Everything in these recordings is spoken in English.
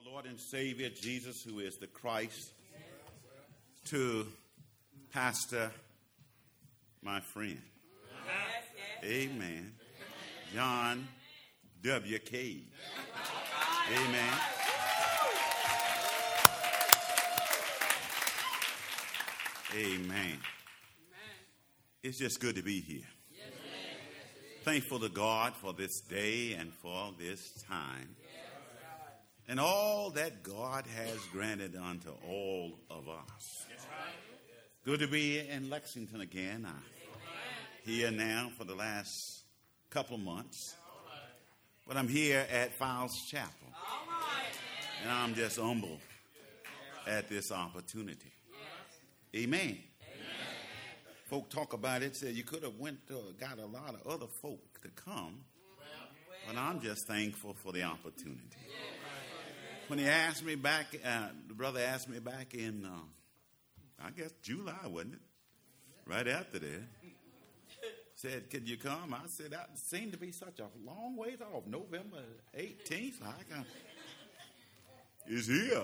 Lord and Savior Jesus, who is the Christ, to Pastor, my friend. Amen. John W. Cade. Amen. Amen. It's just good to be here. Thankful to God for this day and for this time. And all that God has granted unto all of us. Good to be in Lexington again. I'm here now for the last couple of months. But I'm here at Fowles Chapel. And I'm just humbled at this opportunity. Amen. Folk talk about it, said you could have got a lot of other folk to come. But I'm just thankful for the opportunity. When he asked me back, the brother asked me back in, I guess July, wasn't it? Right after that. Said, could you come? I said, that seemed to be such a long ways off. November 18th. It's here.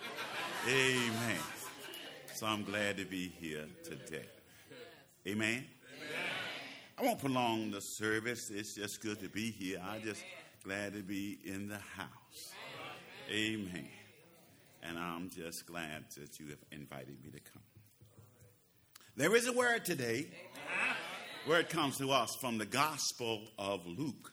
Amen. So I'm glad to be here today. Amen. I won't prolong the service. It's just good to be here. I'm just glad to be in the house. Amen. And I'm just glad that you have invited me to come. There is a word today. Word comes to us from the Gospel of Luke,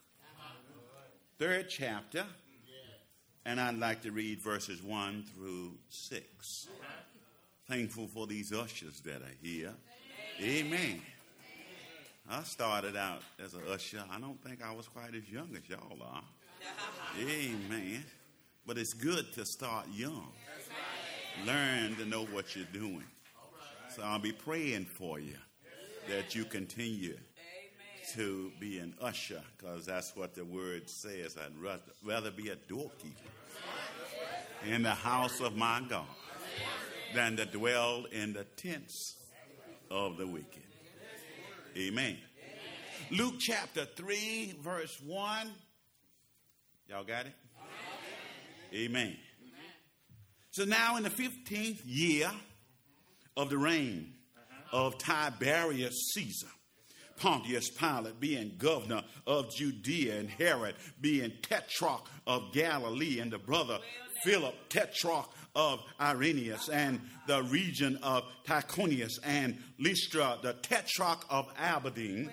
3rd chapter. And I'd like to read verses 1 through 6. Thankful for these ushers that are here. Amen. I started out as an usher. I don't think I was quite as young as y'all are. Amen. But it's good to start young. Learn to know what you're doing. So I'll be praying for you that you continue to be an usher, because that's what the word says. I'd rather be a doorkeeper in the house of my God than to dwell in the tents of the wicked. Amen. Luke chapter 3, verse 1. Y'all got it? Amen. So now in the 15th year of the reign of Tiberius Caesar, Pontius Pilate being governor of Judea, and Herod being tetrarch of Galilee, and the brother Philip tetrarch of Irenaeus, and the region of Tychonius, and Lystra the tetrarch of Abilene,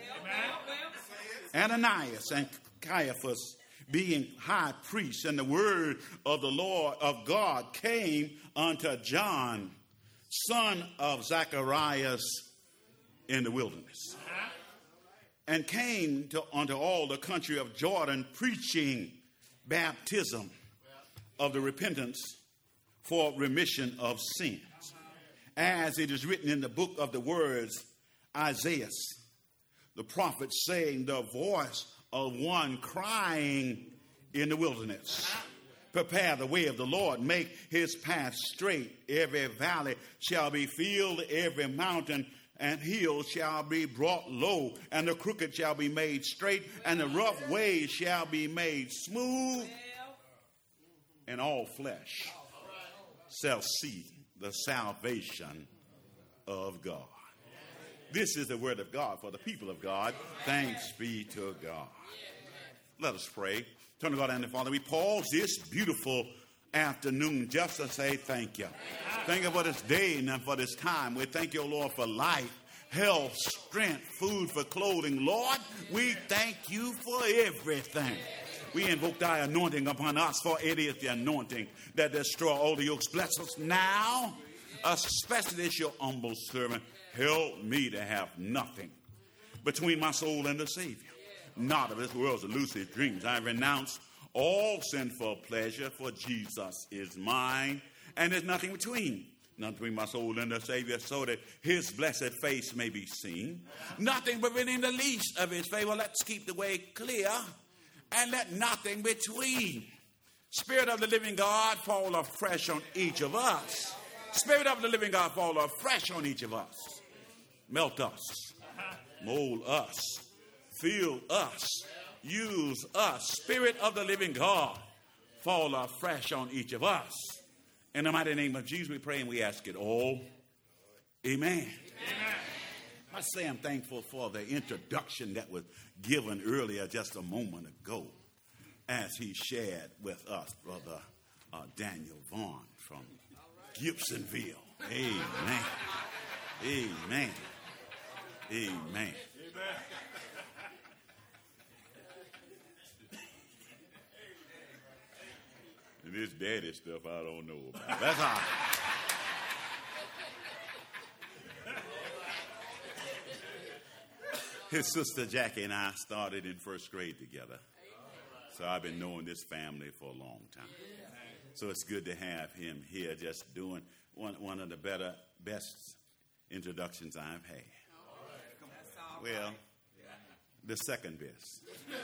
Ananias and Caiaphas being high priests, and the word of the Lord of God came unto John, son of Zacharias, in the wilderness, and came unto all the country of Jordan, preaching baptism of the repentance for remission of sins, as it is written in the book of the words Isaiah the prophet, saying, the voice of one crying in the wilderness, prepare the way of the Lord, make his path straight. Every valley shall be filled, every mountain and hill shall be brought low, and the crooked shall be made straight, and the rough ways shall be made smooth, and all flesh shall see the salvation of God. This is the word of God for the people of God. Thanks be to God. Let us pray. Turn to God and the Father. We pause this beautiful afternoon just to say thank you. Thank you for this day and for this time. We thank you, Lord, for life, health, strength, food for clothing. Lord, we thank you for everything. We invoke thy anointing upon us, for it is the anointing that destroys all the yokes. Bless us now, especially as your humble servant. Help me to have nothing between my soul and the Savior. Not of this world's elusive dreams. I renounce all sinful pleasure, for Jesus is mine, and there's nothing between. Nothing between my soul and the Savior, so that his blessed face may be seen. Nothing but within the least of his favor. Let's keep the way clear, and let nothing between. Spirit of the living God, fall afresh on each of us. Spirit of the living God, fall afresh on each of us. Melt us, mold us, fill us, use us. Spirit of the living God, fall afresh on each of us. In the mighty name of Jesus, we pray and we ask it all. Amen. I say I'm thankful for the introduction that was given earlier just a moment ago as he shared with us, Brother Daniel Vaughn from Gibsonville. Amen. Amen. Amen. And this daddy stuff I don't know about. That's all right. His sister Jackie and I started in first grade together. So I've been knowing this family for a long time. So it's good to have him here just doing one of the best introductions I've had. Well, the second best.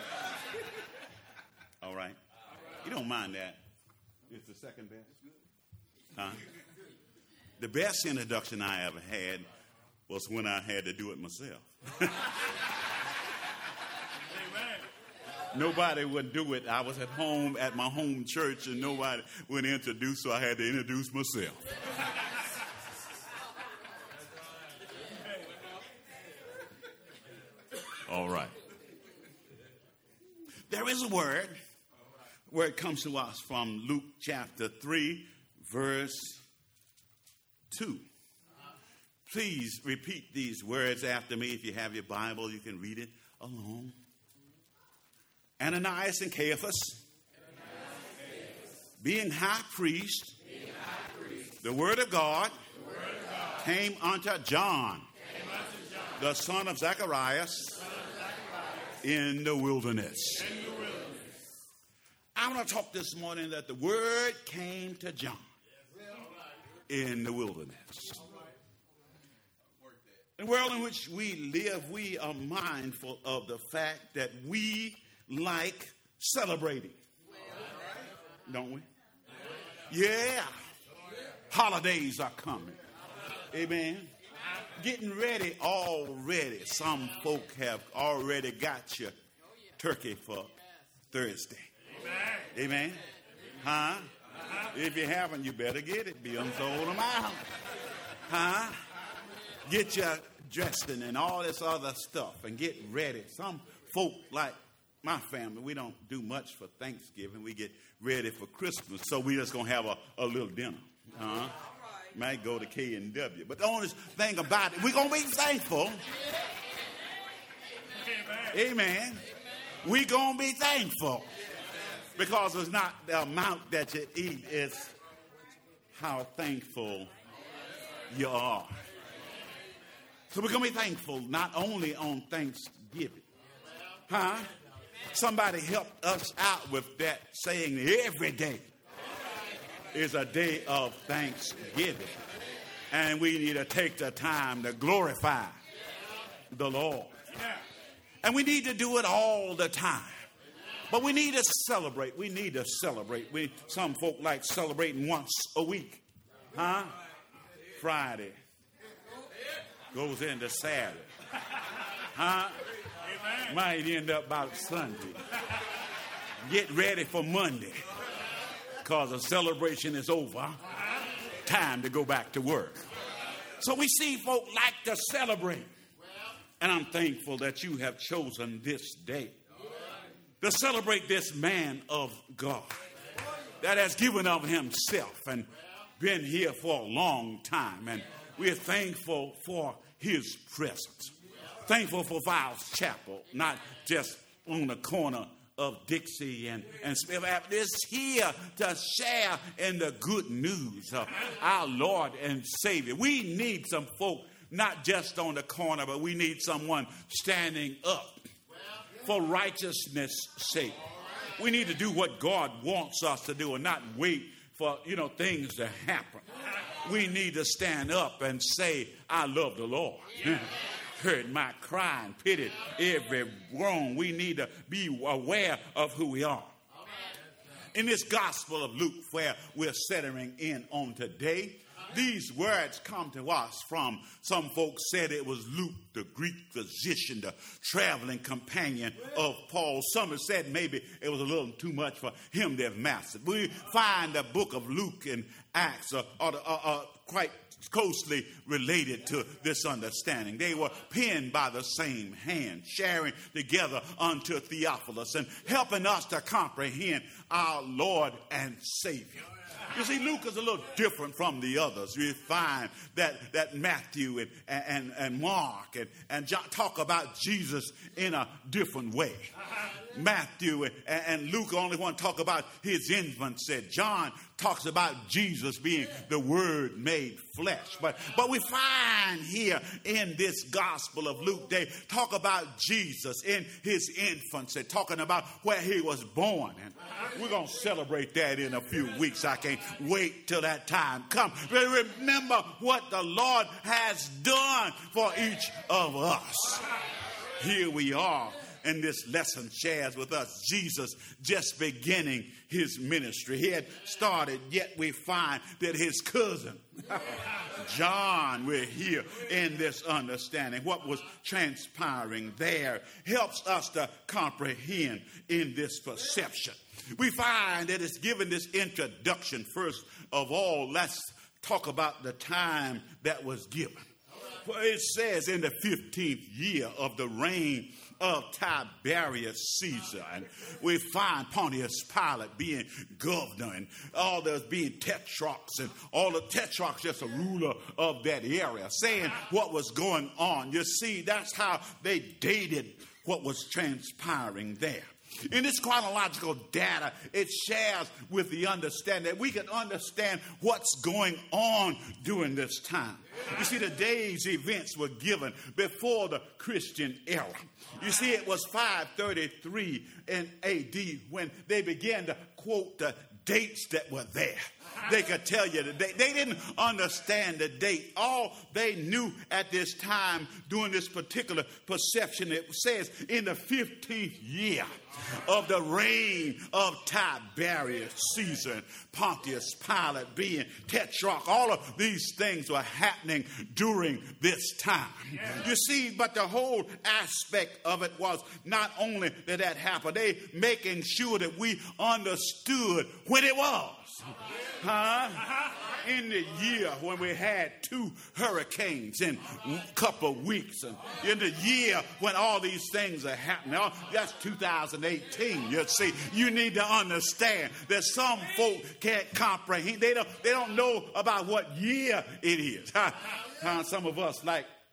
All right? You don't mind that? It's the second best? Huh? The best introduction I ever had was when I had to do it myself. Nobody would do it. I was at home at my home church and nobody would introduce, so I had to introduce myself. All right. There is a word where it comes to us from Luke chapter 3, verse 2. Please repeat these words after me. If you have your Bible, you can read it along. Ananias and Caiaphas, being high priest, the word of God came unto John, the son of Zacharias, in the wilderness. I want to talk this morning that the word came to John in the wilderness. In the world in which we live, we are mindful of the fact that we like celebrating. Don't we? Yeah. Holidays are coming. Amen. Getting ready already. Some folk have already got your turkey for Thursday. Amen. Huh? If you haven't, you better get it. Be unsold them out. Huh? Get your dressing and all this other stuff and get ready. Some folk like my family, we don't do much for Thanksgiving. We get ready for Christmas, so we just going to have a little dinner. Might go to K&W. But the only thing about it, we're going to be thankful. Amen. We're going to be thankful. Because it's not the amount that you eat, it's how thankful you are. So we're going to be thankful not only on Thanksgiving. Huh? Somebody helped us out with that, saying every day is a day of thanksgiving. And we need to take the time to glorify the Lord. And we need to do it all the time. But we need to celebrate. We need to celebrate. Some folk like celebrating once a week. Huh? Friday goes into Saturday. Huh? Might end up about Sunday. Get ready for Monday. Because the celebration is over. Time to go back to work. So we see folk like to celebrate. And I'm thankful that you have chosen this day to celebrate this man of God that has given of himself and been here for a long time. And we're thankful for his presence. Thankful for Viles Chapel, not just on the corner of Dixie and Smith Avenue. It's here to share in the good news of our Lord and Savior. We need some folk, not just on the corner, but we need someone standing up for righteousness' sake. We need to do what God wants us to do and not wait for, things to happen. We need to stand up and say, I love the Lord. Heard my cry and pitied every groan. We need to be aware of who we are. In this Gospel of Luke, where we're centering in on today, These words come to us from, some folks said it was Luke, the Greek physician, the traveling companion of Paul. Some have said maybe it was a little too much for him to have mastered. We find the book of Luke and Acts are quite closely related to this understanding. They were penned by the same hand, sharing together unto Theophilus and helping us to comprehend our Lord and Savior. You see, Luke is a little different from the others. We find that Matthew and Mark and John talk about Jesus in a different way. Matthew and Luke only want to talk about his infancy. John talks about Jesus being the Word made flesh. But we find here in this Gospel of Luke, they talk about Jesus in his infancy, talking about where he was born. And we're going to celebrate that in a few weeks. I can't wait till that time comes. But remember what the Lord has done for each of us. Here we are. And this lesson shares with us Jesus just beginning his ministry. He had started, yet we find that his cousin, John, we're here in this understanding. What was transpiring there helps us to comprehend in this perception. We find that it's given this introduction. First of all, let's talk about the time that was given. It says in the 15th year of the reign of Tiberius Caesar, and we find Pontius Pilate being governor, and all those being tetrarchs, and all the tetrarchs just a ruler of that area, saying what was going on. You see, that's how they dated what was transpiring there. In this chronological data, it shares with the understanding that we can understand what's going on during this time. You see, the day's events were given before the Christian era. You see, it was 533 in AD when they began to quote the dates that were there. They could tell you the date. They didn't understand the date. All they knew at this time during this particular perception, it says in the 15th year of the reign of Tiberius Caesar and Pontius Pilate being tetrarch. All of these things were happening during this time. You see, but the whole aspect of it was not only that happened, they making sure that we understood when it was. In the year when we had 2 hurricanes in a couple of weeks, and in the year when all these things are happening, that's 2018. You see, you need to understand that some folk can't comprehend. They don't know about what year it is. Some of us,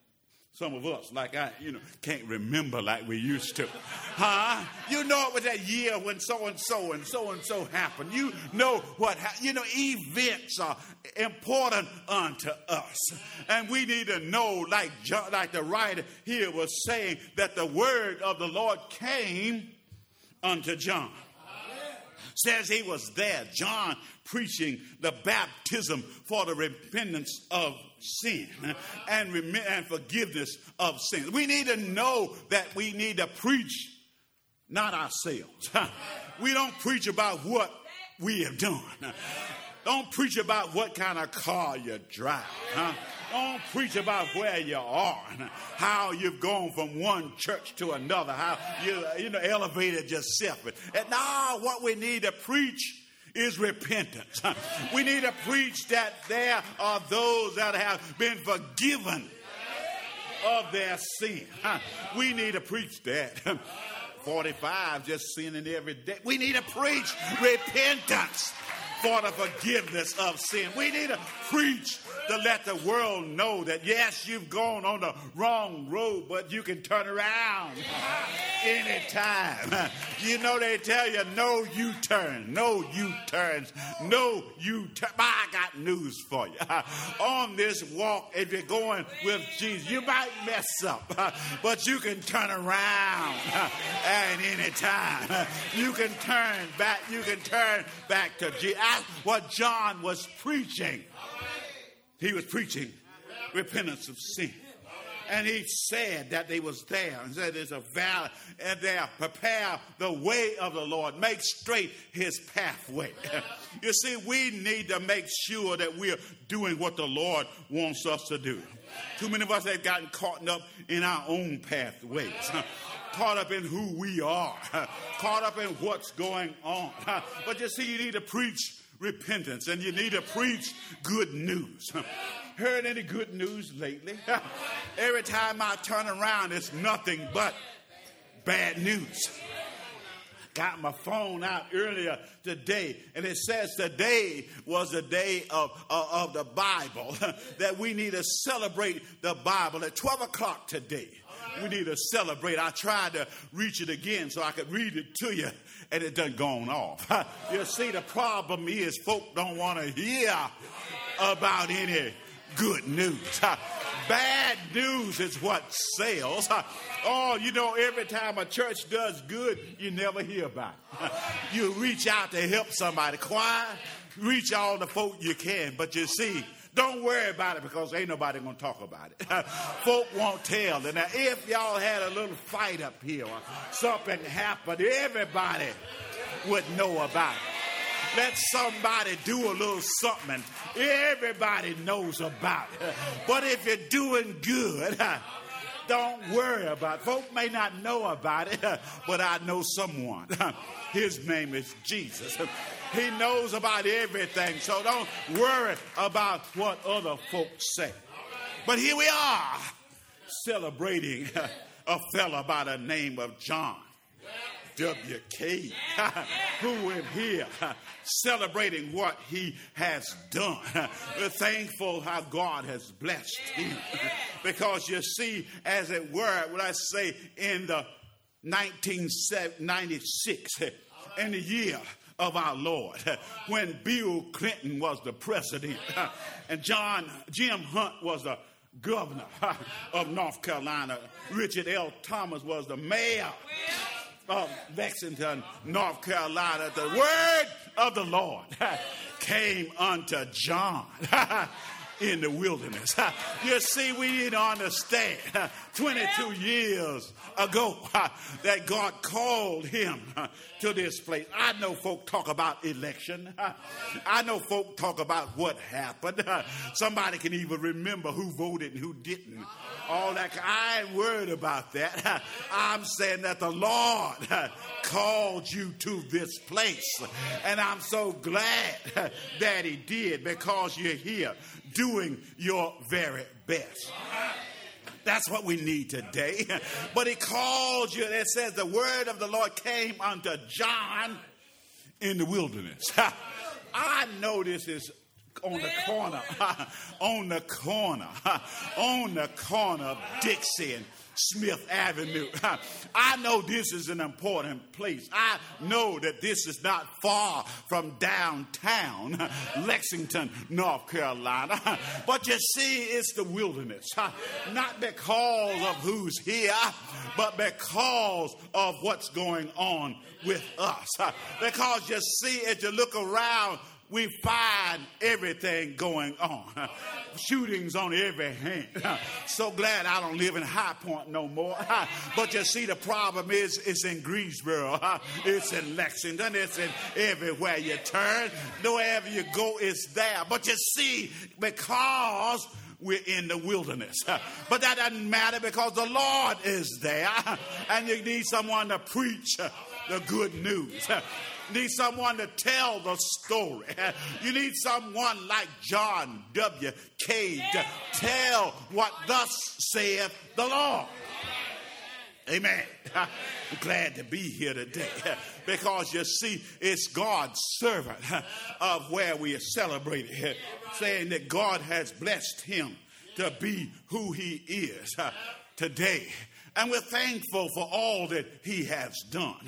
like I, can't remember like we used to. You know it was that year when so-and-so and so-and-so happened. You know what happened. Events are important unto us. And we need to know, like the writer here was saying, that the word of the Lord came unto John. Says he was there, John, preaching the baptism for the repentance of sin and forgiveness of sins. We need to know that we need to preach, not ourselves. We don't preach about what we have done. Don't preach about what kind of car you drive. Don't preach about where you are, how you've gone from one church to another, how you elevated yourself. And now what we need to preach is repentance. We need to preach that there are those that have been forgiven of their sin. We need to preach that. 45 just sinning every day. We need to preach repentance for the forgiveness of sin. We need to preach to let the world know that, yes, you've gone on the wrong road, but you can turn around anytime. They tell you no U-turn, no U-turns, no U-turn. I got news for you. On this walk, if you're going with Jesus, you might mess up, but you can turn around at any time. You can turn back. You can turn back to Jesus. That's what John was preaching. He was preaching repentance of sin. And he said that they was there and said there's a valley and there. Prepare the way of the Lord. Make straight his pathway. You see, we need to make sure that we're doing what the Lord wants us to do. Too many of us have gotten caught up in our own pathways. Caught up in who we are. Caught up in what's going on. But you see, you need to preach repentance and you need to preach good news. Heard any good news lately? Every time I turn around, it's nothing but bad news. Got my phone out earlier today, and it says today was the day of the Bible, that we need to celebrate the Bible at 12 o'clock today. We need to celebrate. I tried to reach it again so I could read it to you, and it done gone off. You see, the problem is folk don't want to hear about any good news. Bad news is what sells. Oh, you know, every time a church does good, you never hear about it. You reach out to help somebody. Choir, reach all the folk you can. But you see, don't worry about it because ain't nobody going to talk about it. Folk won't tell. And now, if y'all had a little fight up here or something happened, everybody would know about it. Let somebody do a little something. Everybody knows about it. But if you're doing good, don't worry about it. Folk may not know about it, but I know someone. His name is Jesus. He knows about everything, so don't worry about what other folks say. But here we are, celebrating a fella by the name of John W.K., who is here celebrating what he has done. We're thankful how God has blessed him. Because you see, as it were, what I say, in the 1996, in the year of our Lord, when Bill Clinton was the president and Jim Hunt was the governor of North Carolina, Richard L. Thomas was the mayor of Lexington, North Carolina. The word of the Lord came unto John in the wilderness. You see, we need to understand 22 years ago that God called him to this place. I know folk talk about election. I know folk talk about what happened. Somebody can even remember who voted and who didn't. All that. I ain't worried about that. I'm saying that the Lord called you to this place. And I'm so glad that he did, because you're here doing your very best. That's what we need today. But he called you. It says the word of the Lord came unto John in the wilderness. I know this is on the corner of Dixie and Smith Avenue. I know this is an important place. I know that this is not far from downtown Lexington, North Carolina. But you see, it's the wilderness. Not because of who's here, but because of what's going on with us. Because you see, as you look around, we find everything going on. Shootings on every hand. So glad I don't live in High Point no more. But you see, the problem is it's in Greensboro. It's in Lexington. It's in everywhere you turn. Wherever you go, it's there. But you see, because we're in the wilderness. But that doesn't matter, because the Lord is there. And you need someone to preach the good news. You need someone to tell the story. You need someone like John W.K. to tell what thus saith the Lord. Amen. I'm glad to be here today, because you see, it's God's servant of where we are celebrating, saying that God has blessed him to be who he is today. And we're thankful for all that he has done.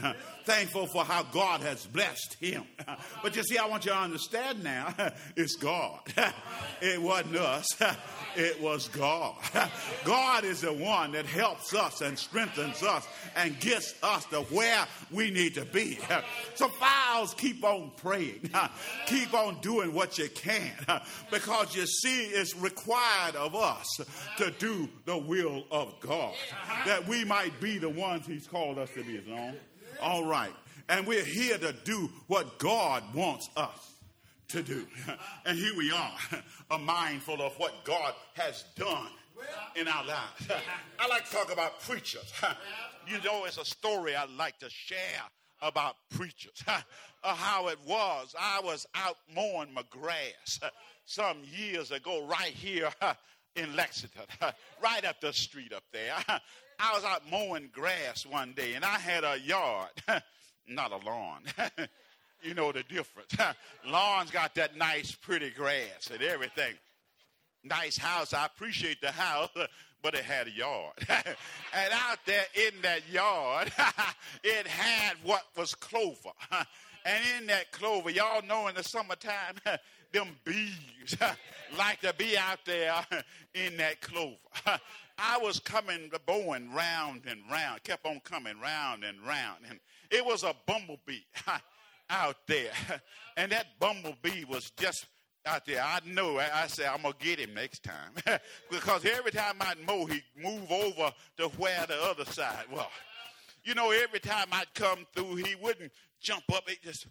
thankful for how God has blessed him. But you see, I want you to understand now, it's God. It wasn't us. It was God. God is the one that helps us and strengthens us and gets us to where we need to be. So files, keep on praying. Keep on doing what you can, because you see it's required of us to do the will of God, that we might be the ones he's called us to be his own. All right. And we're here to do what God wants us to do. And here we are mindful of what God has done in our lives. I like to talk about preachers. You know, it's a story I like to share about preachers. How it was. I was out mowing my grass some years ago right here in Lexington, right up the street up there. I was out mowing grass one day, and I had a yard, not a lawn. You know the difference. Lawns got that nice, pretty grass and everything. Nice house. I appreciate the house, but it had a yard. And out there in that yard, it had what was clover. And in that clover, y'all know in the summertime, them bees like to be out there in that clover. I was going round and round, kept on coming round and round. And it was a bumblebee out there. And that bumblebee was just out there. I know. I said, I'm going to get him next time. Because every time I'd mow, he'd move over to where the other side was. You know, every time I'd come through, he wouldn't jump up. He just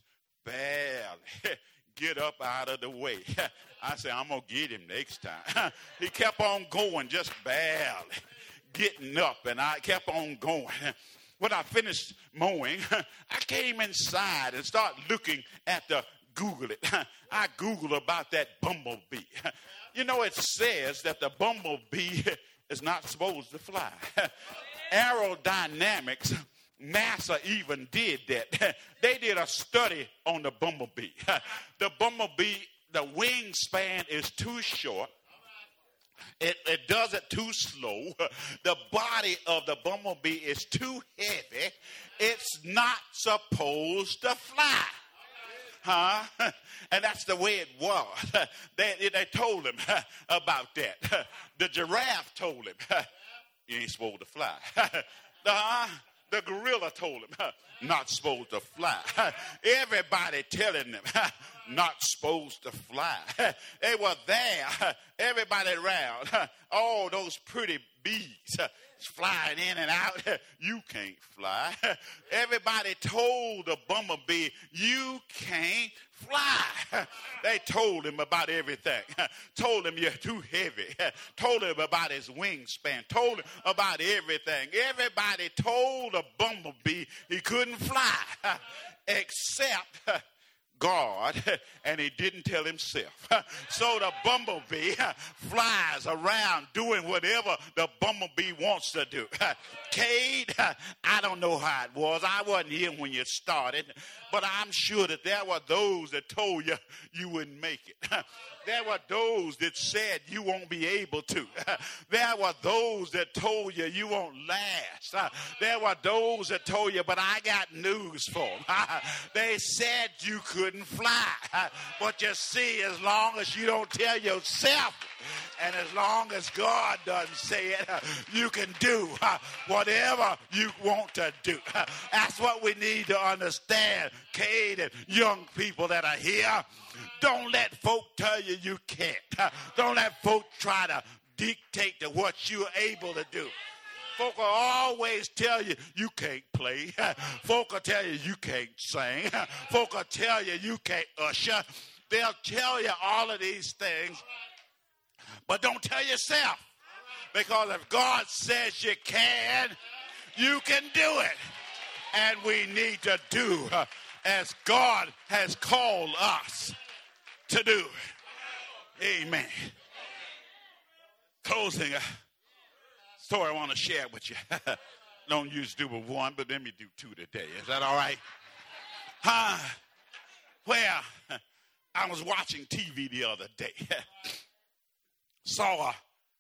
barely get up out of the way. I said, I'm going to get him next time. He kept on going, just barely getting up, and I kept on going. When I finished mowing, I came inside and started looking at the Google it. I Googled about that bumblebee. You know, it says that the bumblebee is not supposed to fly. Aerodynamics, NASA even did that. They did a study on the bumblebee. The bumblebee, the wingspan is too short. It does it too slow. The body of the bumblebee is too heavy. It's not supposed to fly. And that's the way it was. They told him about that. The giraffe told him, you ain't supposed to fly. The gorilla told him, not supposed to fly. Everybody telling them, not supposed to fly. They were there, everybody around, all those pretty bees flying in and out. You can't fly. Everybody told the bumblebee, you can't fly. They told him about everything. Told him you're too heavy. Told him about his wingspan. Told him about everything. Everybody told the bumblebee he couldn't fly except God, and he didn't tell himself. So the bumblebee flies around doing whatever the bumblebee wants to do. Cade, I don't know how it was. I wasn't here when you started, but I'm sure that there were those that told you you wouldn't make it. There were those that said you won't be able to. There were those that told you you won't last. There were those that told you, but I got news for them. They said you couldn't fly. But you see, as long as you don't tell yourself, and as long as God doesn't say it, you can do whatever you want to do. That's what we need to understand, Cade, and young people that are here. Don't let folk tell you you can't. Don't let folk try to dictate to what you're able to do. Folk will always tell you you can't play. Folk will tell you you can't sing. Folk will tell you you can't usher. They'll tell you all of these things, but don't tell yourself. Because if God says you can do it. And we need to do as God has called us to do. Amen. Closing a story I want to share with you. Don't usually do with one, but let me do two today. Is that all right? Well, I was watching TV the other day. Saw a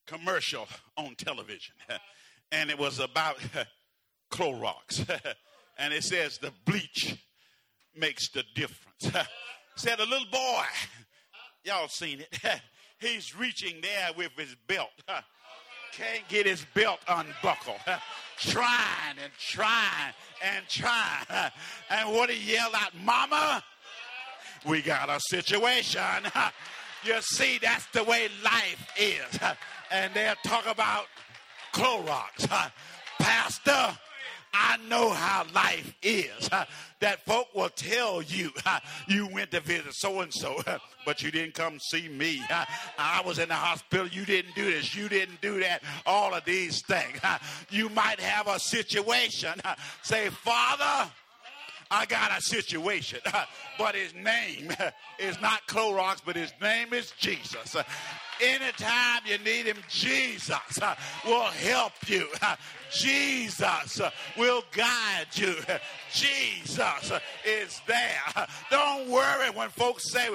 commercial on television. And it was about Clorox. And it says the bleach makes the difference. Said a little boy, y'all seen it. He's reaching there with his belt. Can't get his belt unbuckled. Trying and trying and trying. And what he yelled out, Mama, we got a situation. You see, that's the way life is. And they'll talk about Clorox. Pastor, I know how life is. That folk will tell you, you went to visit so-and-so, but you didn't come see me. I was in the hospital. You didn't do this. You didn't do that. All of these things. You might have a situation. Say, Father, I got a situation, but his name is not Clorox, but his name is Jesus. Anytime you need him, Jesus will help you. Jesus will guide you. Jesus is there. Don't worry when folks say,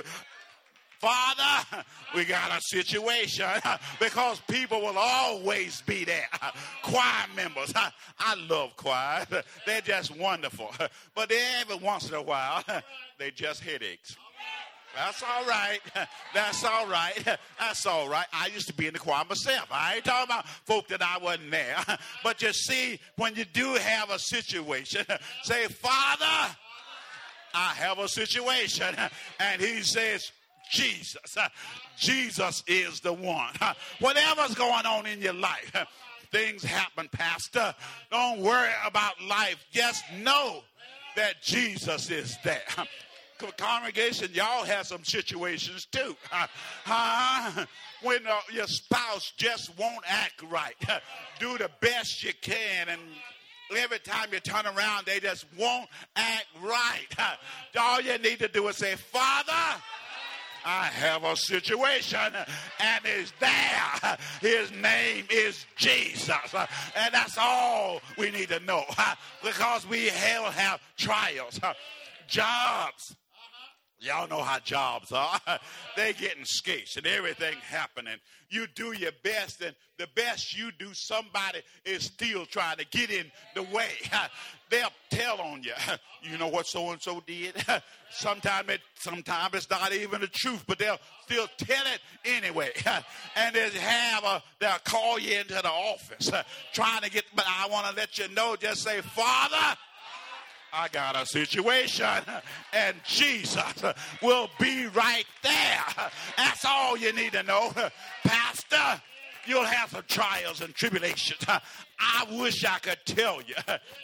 Father, we got a situation, because people will always be there. Choir members, I love choir. They're just wonderful. But every once in a while, they just headaches. That's all right. That's all right. That's all right. I used to be in the choir myself. I ain't talking about folk that I wasn't there. But you see, when you do have a situation, say, Father, I have a situation. And he says, Jesus. Jesus is the one. Whatever's going on in your life, things happen, Pastor. Don't worry about life. Just know that Jesus is there. Congregation, y'all have some situations too. When your spouse just won't act right. Do the best you can, and every time you turn around, they just won't act right. All you need to do is say, Father, I have a situation, and he's there. His name is Jesus. And that's all we need to know, because we have trials, jobs. Y'all know how jobs are. They're getting scarce and everything happening. You do your best, and the best you do, somebody is still trying to get in the way. They'll tell on you. You know what so-and-so did? Sometimes it's not even the truth, but they'll still tell it anyway. And they'll call you into the office trying to get, but I want to let you know, just say, Father, I got a situation, and Jesus will be right there. That's all you need to know. Pastor, you'll have some trials and tribulations. I wish I could tell you,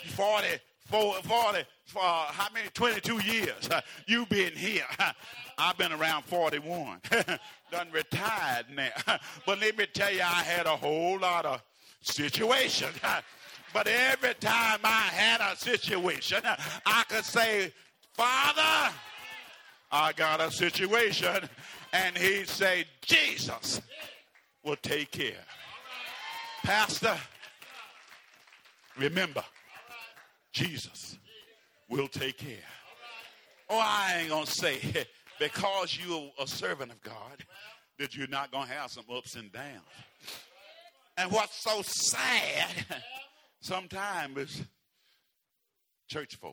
22 years you've been here. I've been around 41. Done retired now. But let me tell you, I had a whole lot of situations. But every time I had a situation, I could say, Father, I got a situation. And he'd say, Jesus will take care. Pastor, remember, Jesus will take care. Oh, I ain't going to say, because you're a servant of God, that you're not going to have some ups and downs. And what's so sad, sometimes it's church folk.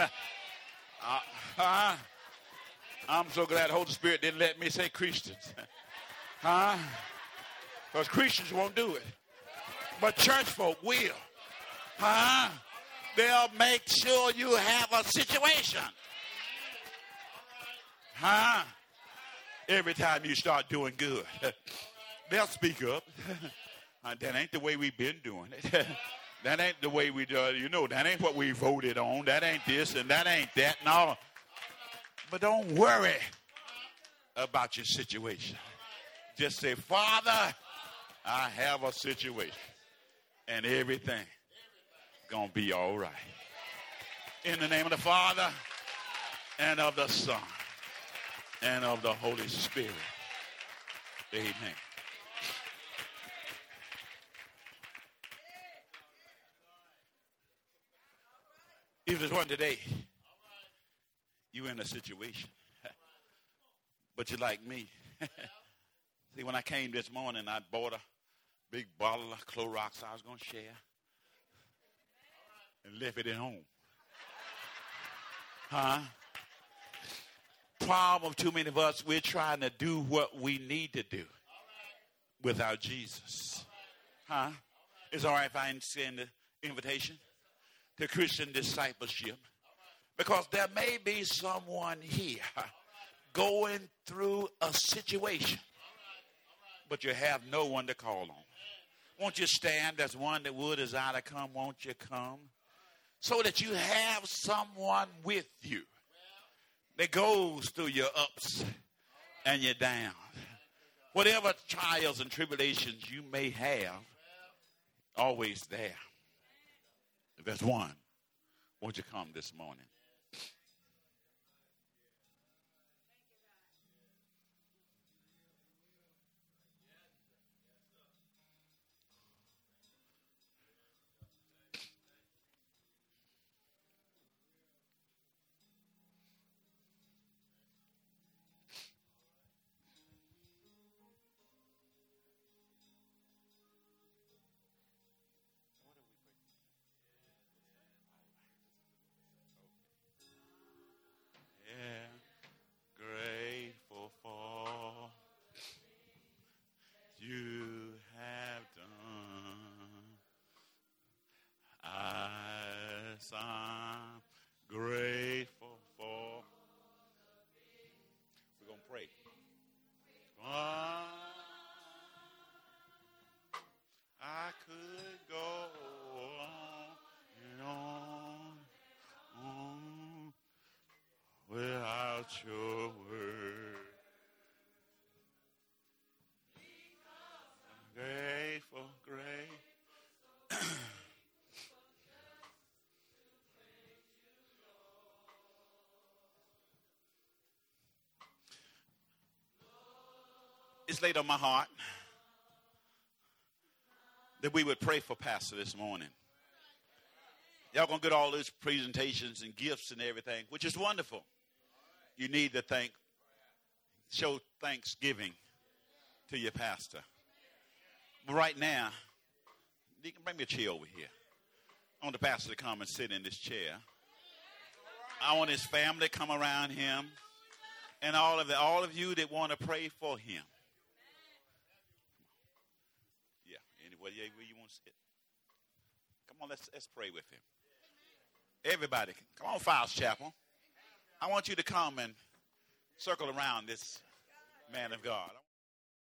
I'm so glad the Holy Spirit didn't let me say Christians. Because Christians won't do it. But church folk will. They'll make sure you have a situation. Every time you start doing good, they'll speak up. That ain't the way we've been doing it. That ain't the way we do it. You know, that ain't what we voted on. That ain't this and that ain't that and all. But don't worry about your situation. Just say, Father, I have a situation. And everything gonna be all right. In the name of the Father, and of the Son, and of the Holy Spirit. Amen. If there's one today, you're in a situation, but you're like me. See, when I came this morning, I bought a big bottle of Clorox I was going to share and left it at home. Huh? Problem, too many of us, we're trying to do what we need to do without Jesus. Huh? It's all right if I send the invitation to Christian discipleship, because there may be someone here going through a situation, but you have no one to call on. Won't you stand? There's one that would desire to come. Won't you come? So that you have someone with you that goes through your ups and your downs. Whatever trials and tribulations you may have, always there. If there's one, won't you come this morning? Grateful for you have done. As I'm grateful for. We're going to pray. I could go on without your word. Grateful, great. It's laid on my heart that we would pray for Pastor this morning. Y'all gonna get all those presentations and gifts and everything, which is wonderful. You need to show thanksgiving to your pastor. But right now, you can bring me a chair over here. I want the pastor to come and sit in this chair. I want his family to come around him, and all of you that want to pray for him. Yeah, anywhere you want to sit. Come on, let's pray with him. Everybody, come on, Files Chapel. I want you to come and circle around this man of God.